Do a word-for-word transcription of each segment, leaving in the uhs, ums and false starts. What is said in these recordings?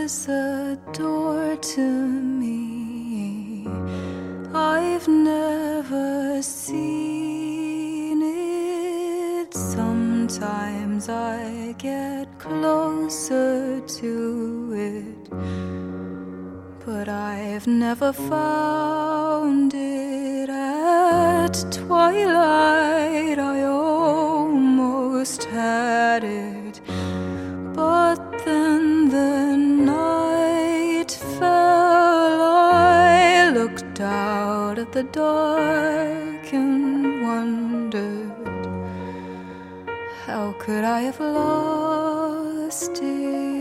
there's a door to me I've never seen it. Sometimes I get closer to it, but I've never found it. At twilight I almost had it, but then the night fell. I looked out at the dark and wondered, how could I have lost it?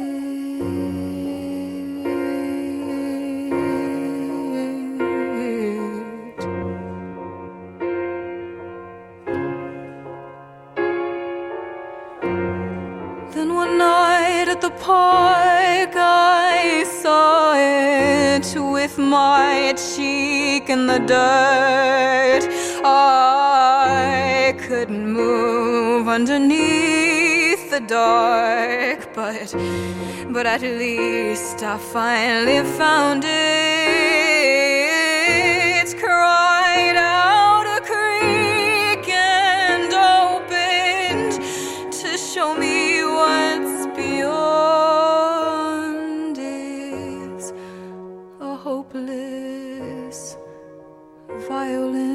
Then one night at the park I saw it, with my cheek in the dirt. I couldn't move underneath the dark, but, but at least I finally found it. Cried out a creek and opened to show me what's beyond is a hopeless violin.